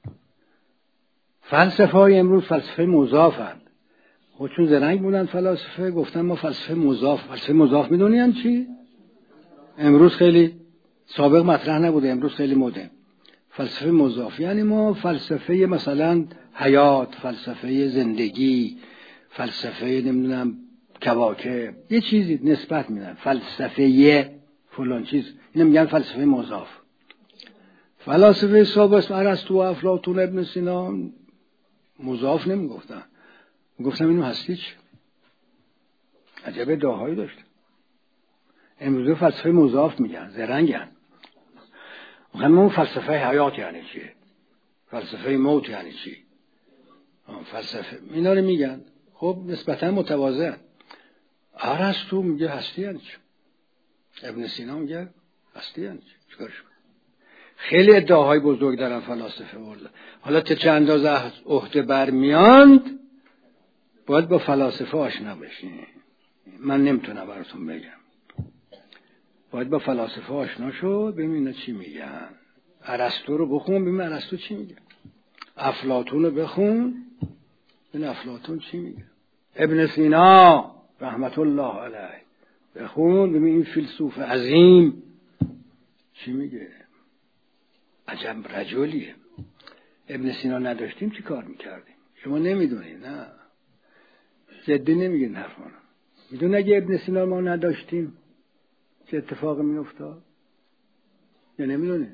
فلسفه های امروز فلسفه مضافند. خودشون زرنگ بودن فلاسفه، گفتن ما فلسفه مضاف. فلسفه مضاف میدونی یعنی چی؟ امروز خیلی سابق مطرح نبوده، امروز خیلی مدرن. فلسفه مضاف یعنی ما فلسفه مثلا حیات، فلسفه زندگی، فلسفه نمیدونم کواکب، یه چیزی نسبت میدن. فلسفه فلان چیز، اینو میگن فلسفه مضاف. فلاسفه سابق ارسطو و افلاطون ابن سینا مضاف نمیگفتن، گفتم اینو هستی چی؟ عجب داهایی داشت. امروزه فلسفه مضاف میگن، زرنگن. اون فلسفه حیات یعنی چی؟ فلسفه موت یعنی چی؟ فلسفه اینا رو میگن. خب نسبتا متواضع. ارسطو میگه هستی یعنی چی؟ ابن سینا میگه هستی یعنی چی؟ چیکارش کنه؟ خیلی ادعاهای بزرگ دارن فلاسفه ورده. حالا چه اندازه عهده برمیاند باید با فلاسفه آشنا بشین. من نمیتونم براتون بگم. باید با فلاسفه آشنا شو، ببین چی میگن. ارسطو رو بخون ببین ارسطو چی میگه. افلاطون رو بخون ببین افلاطون چی میگه. ابن سینا رحمت الله علیه بخون ببین این فیلسوف عظیم چی میگه. عجب رجلیه. ابن سینا نداشتیم چی کار میکردیم؟ شما نمیدونید. نه جدی نمیگین حرفانو. میدون اگه ابن سینا ما نداشتیم چه اتفاقی میافتاد؟ یا نمیدونی؟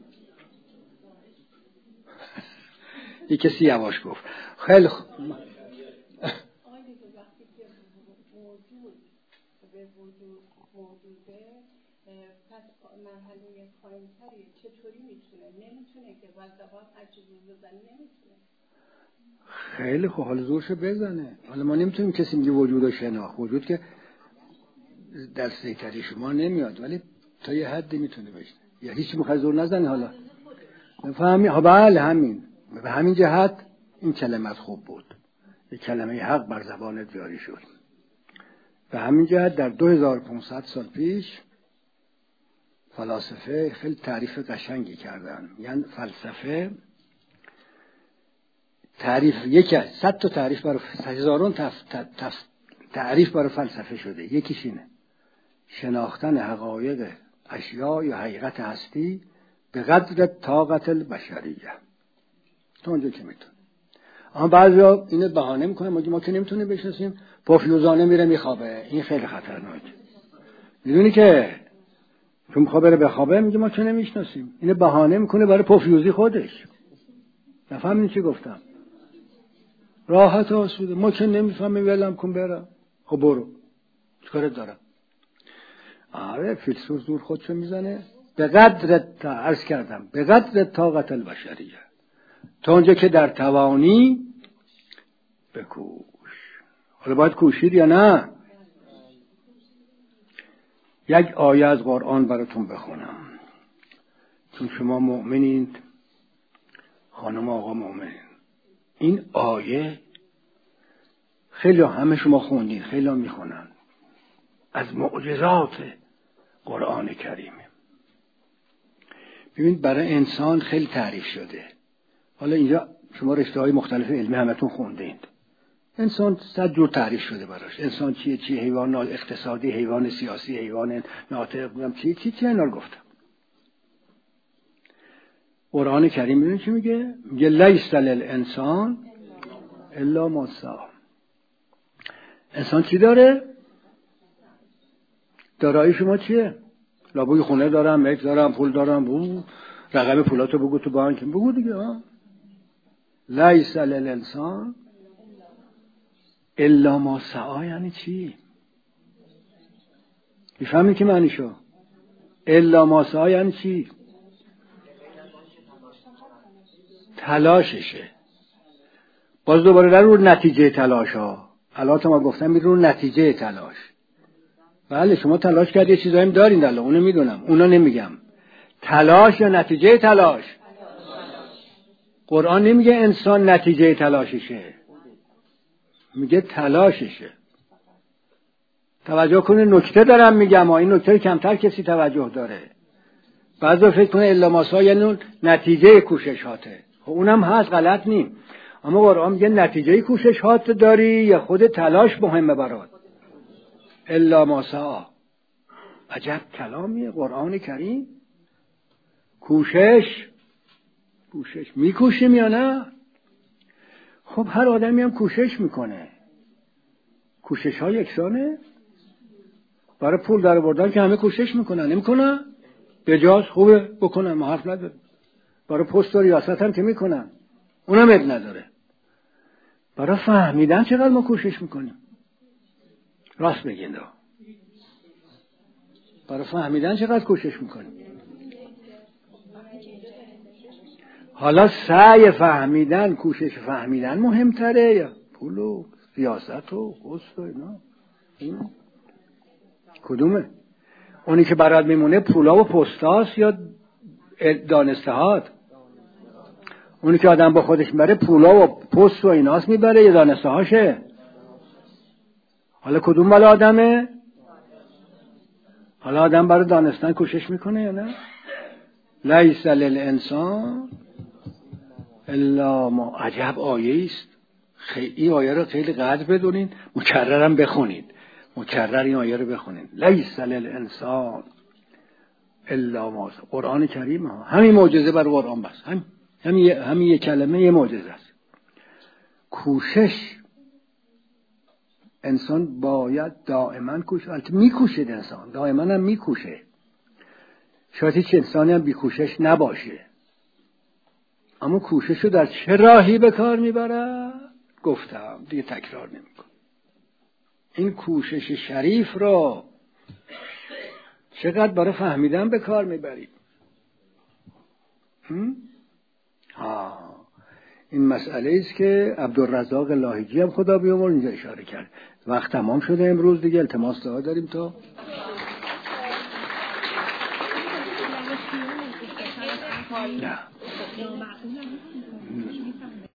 یک کسی یواش گفت. خیلی خوب. مرحله پایین‌تری چطوری میتونه؟ نمیتونه که وضعات عجیبی بزنه. نمیتونه. خیلی خوب. حالا زورشو بزنه. حالا ما نمیتونیم کسی میگه وجود و شناخت. وجود که در سیطره شما نمیاد ولی تا یه حدی میتونه بشه. یا هیچ میخواد زور نزنه. حالا بفهمی؟ ها بله همین. به همین جهت این کلمت خوب بود. یک کلمه حق بر زبانت جاری شد. به همین جهت در 2500 سال پیش فلاسفه خیلی تعریف قشنگی کردن. یعنی فلسفه تعریف یکی 100 تا تعریف برای هزاران تعریف برای فلسفه شده. یکیش اینه: شناختن حقایق اشیاء یا حقیقت هستی به قدر طاقت البشریه. تا اونجا که میتونه. اما بعضیا اینو بهانه میکنن ما که نمیتونیم بشناسیم، پافیوزانه میره میخوابه. این خیلی خطرناکه. میدونی که چون میخواد بره بخوابه میگه ما که نمیشناسیم. اینو بهانه میکنه برای پافیوزی خودش. نفهمین چی گفتم؟ راحت آسوده. ما که نمیفهمیم ولم کن برم. خب برو. چیکارت دارم؟ آره فیلسوف زور خودشو میزنه. به قدر عرض کردم به قدر طاقت البشریه. تا اونجا که در توانی بکوش. حالا باید کوشید یا نه؟ یک آیه از قرآن براتون بخونم چون شما مؤمنید، خانم آقا مؤمنید. این آیه خیلی همه شما خوندید، خیلی میخونن. از معجزات قرآن کریم. ببینید برای انسان خیلی تعریف شده. حالا اینجا شما رشته‌های مختلف علمی همتون خوندید. انسان 100 جور تعریف شده براش. انسان چیه؟ حیوان اقتصادی، حیوان سیاسی، حیوان ناطق، چی اینا رو گفتم. قرآن کریم میدونید چی میگه؟ میگه لیس للانسان الا ما سعی. انسان چی داره؟ دارایی شما چیه؟ لابوی خونه دارم، ملک دارم، پول دارم. رقم پولاتو بگو تو بانک. بگو دیگه. لیس للانسان الا ما سعی یعنی چی؟ میفهمی که معنیشو؟ الا ما سعی یعنی چی؟ تلاششه. باز دوباره در رو نتیجه تلاش ها. الان ما گفتم میره رو نتیجه تلاش. بله شما تلاش کردی، یه چیزایی هم دارین الله، اونو میدونم، اونا نمیگم. تلاش یا نتیجه تلاش؟ قرآن نمیگه انسان نتیجه تلاششه، میگه تلاششه. توجه کنه نکته دارم میگم، این نکته کمتر کسی توجه داره. بعضی فکر کنه الا ما سعی یعنی نتیجه کوششاته. خب اونم هست، غلط نیم. اما قرآن میگه نتیجه کوششات داری یا خود تلاش مهمه برات؟ الا ما سعی. عجب کلامیه قرآن کریم. کوشش میکوشیم یا نه؟ خب هر آدمی هم کوشش میکنه. کوشش ها یکسانه؟ برای پول در آوردن که همه کوشش میکنن، نمیکنن؟ به جاست خوبه بکنن، ما حرف نداره. برای پست و ریاست هم که میکنن، اونم اد نداره. برای فهمیدن چقدر ما کوشش میکنیم؟ راست بگین. برای فهمیدن چقدر کوشش میکنیم؟ حالا سعی فهمیدن، کوشش فهمیدن مهمتره یا پول و ریاست و پست و اینا؟ کدومه؟ اونی که برات میمونه پولا و پستاست یا دانستهات؟ اونی که آدم با خودش میبره پولا و پست و ایناست میبره یا دانستهاشه؟ حالا کدوم مال آدمه؟ حالا آدم برای دانستن کوشش میکنه یا نه؟ لیس للانسان الا ما. عجب آیه است، این آیه رو خیلی قدر بدونین، مکررم بخونید، مکرر این آیه رو بخونید. لیس للانسان الا ما سعی. قرآن کریم همین معجزه بر قرآن بس، همین یک کلمه یه معجزه است. کوشش انسان باید دائما کوشش، البته میکوشه انسان، دائما هم میکوشه، شاید هیچ انسانی هم بیکوشش نباشه، اما کوشش رو در چه راهی به کار میبره؟ گفتم دیگه تکرار نمیکنم. این کوشش شریف رو چقدر برای فهمیدن به کار میبرید؟ این مسئله است که عبدالرزاق لاهیجی هم خدا بیامرز اینجا اشاره کرد. وقت تمام شده امروز دیگه، التماس دعا داریم تا نه